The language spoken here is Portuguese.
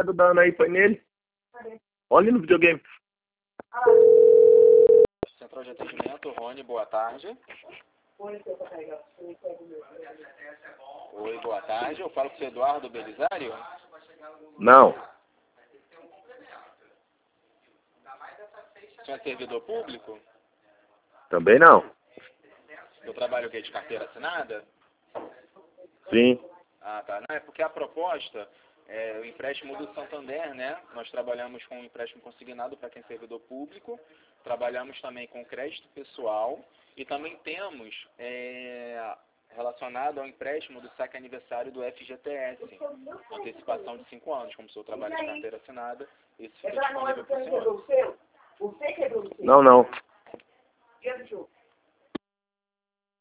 namorado da Ana aí, põe nele. Olha no videogame. Central de atendimento, Rony, boa tarde. Oi, boa tarde. Eu falo com o seu Eduardo Belisário? Não, O senhor é servidor público? também não. Eu trabalho o quê? De carteira assinada? Sim. Ah, tá. Não, é porque a proposta é o empréstimo do Santander, né? Nós trabalhamos com um empréstimo consignado para quem é servidor público, trabalhamos também com crédito pessoal e também temos relacionado ao empréstimo do saque aniversário do FGTS, antecipação de 5 anos, como o senhor trabalha de carteira assinada, isso fica disponível para o senhor. Não, não.